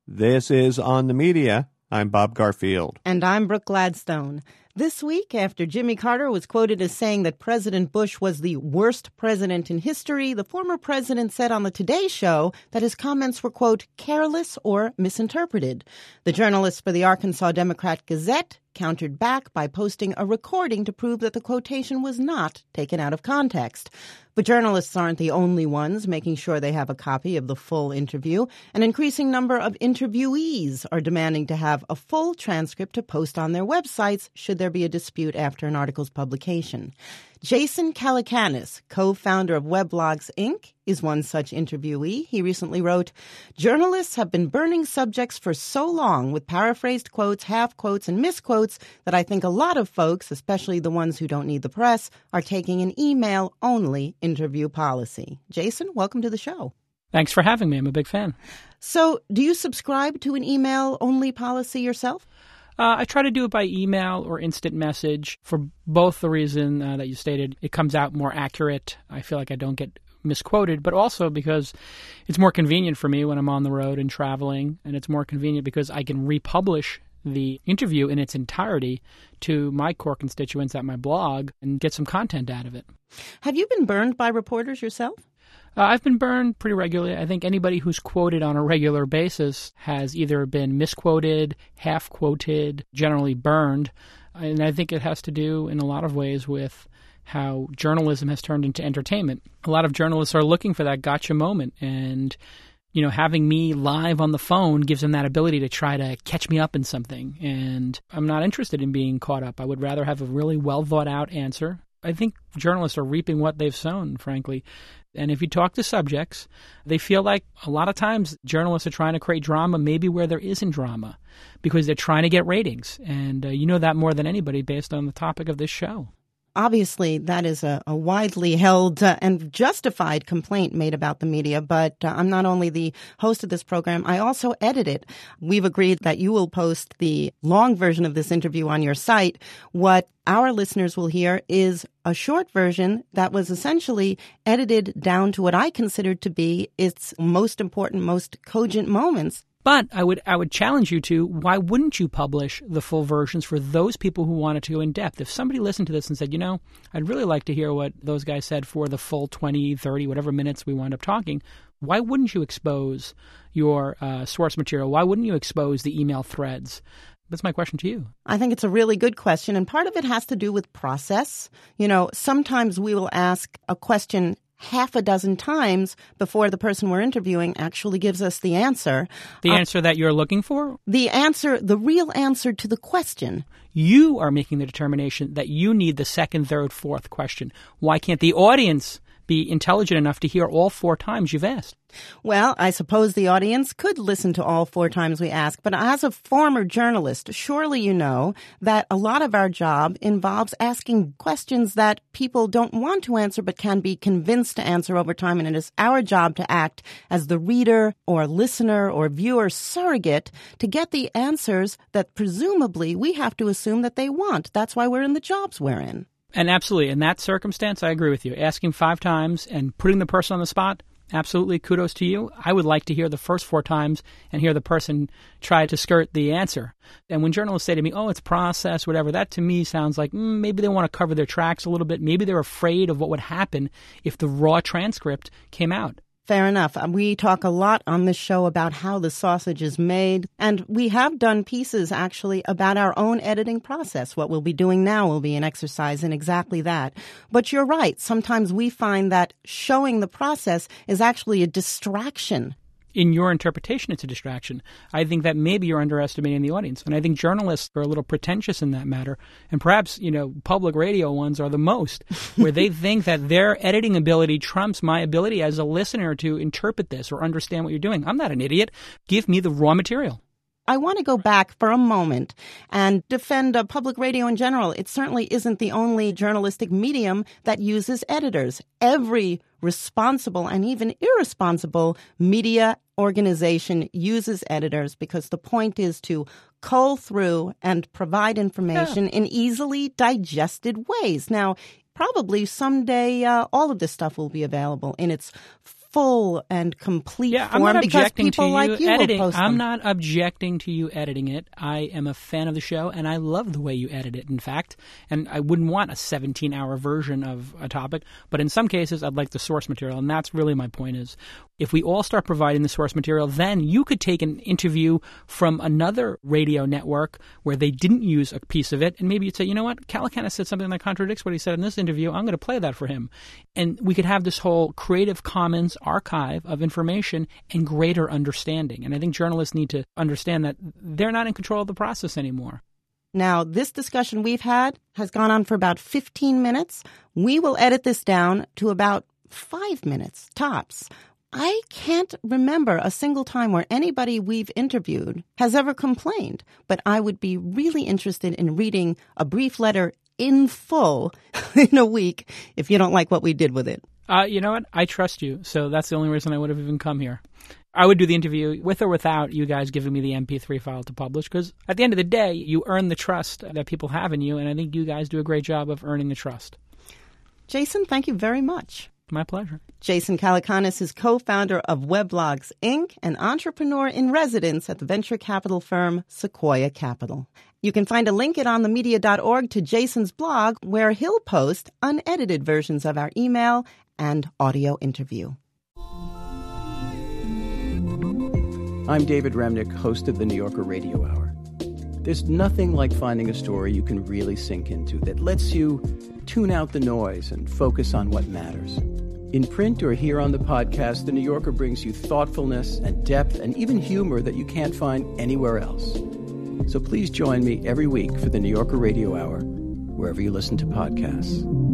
This is On the Media. I'm Bob Garfield. And I'm Brooke Gladstone. This week, after Jimmy Carter was quoted as saying that President Bush was the worst president in history, the former president said on the Today Show that his comments were, quote, careless or misinterpreted. The journalist for the Arkansas Democrat-Gazette countered back by posting a recording to prove that the quotation was not taken out of context. But journalists aren't the only ones making sure they have a copy of the full interview. An increasing number of interviewees are demanding to have a full transcript to post on their websites should there be a dispute after an article's publication. Jason Calacanis, co-founder of Weblogs, Inc., is one such interviewee. He recently wrote, "Journalists have been burning subjects for so long with paraphrased quotes, half quotes, and misquotes that I think a lot of folks, especially the ones who don't need the press, are taking an email-only interview policy." Jason, welcome to the show. Thanks for having me. I'm a big fan. So, do you subscribe to an email-only policy yourself? I try to do it by email or instant message for both the reason that you stated. It comes out more accurate. I feel like I don't get misquoted, but also because it's more convenient for me when I'm on the road and traveling, and it's more convenient because I can republish the interview in its entirety to my core constituents at my blog and get some content out of it. Have you been burned by reporters yourself? I've been burned pretty regularly. I think anybody who's quoted on a regular basis has either been misquoted, half-quoted, generally burned. And I think it has to do in a lot of ways with how journalism has turned into entertainment. A lot of journalists are looking for that gotcha moment. And, you know, having me live on the phone gives them that ability to try to catch me up in something. And I'm not interested in being caught up. I would rather have a really well-thought-out answer. I think journalists are reaping what they've sown, frankly. And if you talk to subjects, they feel like a lot of times journalists are trying to create drama maybe where there isn't drama because they're trying to get ratings. And you know that more than anybody based on the topic of this show. Obviously, that is a widely held and justified complaint made about the media, but I'm not only the host of this program, I also edit it. We've agreed that you will post the long version of this interview on your site. What our listeners will hear is a short version that was essentially edited down to what I considered to be its most important, most cogent moments. But I would challenge you to, why wouldn't you publish the full versions for those people who wanted to go in depth? If somebody listened to this and said, you know, I'd really like to hear what those guys said for the full 20, 30, whatever minutes we wind up talking, why wouldn't you expose your source material? Why wouldn't you expose the email threads? That's my question to you. I think it's a really good question, and part of it has to do with process. You know, sometimes we will ask a question half a dozen times before the person we're interviewing actually gives us the answer. The answer that you're looking for? The answer, the real answer to the question. You are making the determination that you need the second, third, fourth question. Why can't the audience be intelligent enough to hear all 4 times you've asked? Well, I suppose the audience could listen to all 4 times we ask, but as a former journalist, surely you know that a lot of our job involves asking questions that people don't want to answer but can be convinced to answer over time, and it is our job to act as the reader or listener or viewer surrogate to get the answers that presumably we have to assume that they want. That's why we're in the jobs we're in. And absolutely, in that circumstance, I agree with you. Asking 5 times and putting the person on the spot, absolutely, kudos to you. I would like to hear the first 4 times and hear the person try to skirt the answer. And when journalists say to me, oh, it's process, whatever, that to me sounds like maybe they want to cover their tracks a little bit. Maybe they're afraid of what would happen if the raw transcript came out. Fair enough. We talk a lot on this show about how the sausage is made, and we have done pieces actually about our own editing process. What we'll be doing now will be an exercise in exactly that. But you're right. Sometimes we find that showing the process is actually a distraction. In your interpretation, it's a distraction. I think that maybe you're underestimating the audience. And I think journalists are a little pretentious in that matter. And perhaps, you know, public radio ones are the most, where they think that their editing ability trumps my ability as a listener to interpret this or understand what you're doing. I'm not an idiot. Give me the raw material. I want to go back for a moment and defend public radio in general. It certainly isn't the only journalistic medium that uses editors. Every responsible and even irresponsible media organization uses editors because the point is to cull through and provide information in easily digested ways. Now, probably someday all of this stuff will be available in its full and complete Yeah, form I'm not because objecting people to like you editing. will post I'm them. not objecting to you editing it. I am a fan of the show, and I love the way you edit it, in fact. And I wouldn't want a 17-hour version of a topic, but in some cases, I'd like the source material, and that's really my point is, if we all start providing the source material, then you could take an interview from another radio network where they didn't use a piece of it, and maybe you'd say, you know what, Calacanis said something that contradicts what he said in this interview. I'm going to play that for him. And we could have this whole Creative Commons archive of information and greater understanding. And I think journalists need to understand that they're not in control of the process anymore. Now, this discussion we've had has gone on for about 15 minutes. We will edit this down to about 5 minutes, tops. I can't remember a single time where anybody we've interviewed has ever complained, but I would be really interested in reading a brief letter in full in a week if you don't like what we did with it. You know what? I trust you, so that's the only reason I would have even come here. I would do the interview with or without you guys giving me the MP3 file to publish, because at the end of the day, you earn the trust that people have in you, and I think you guys do a great job of earning the trust. Jason, thank you very much. My pleasure. Jason Calacanis is co-founder of Weblogs, Inc., an entrepreneur in residence at the venture capital firm Sequoia Capital. You can find a link at onthemedia.org to Jason's blog, where he'll post unedited versions of our email and audio interview. I'm David Remnick, host of the New Yorker Radio Hour. There's nothing like finding a story you can really sink into that lets you tune out the noise and focus on what matters. In print or here on the podcast, The New Yorker brings you thoughtfulness and depth and even humor that you can't find anywhere else. So please join me every week for the New Yorker Radio Hour, wherever you listen to podcasts.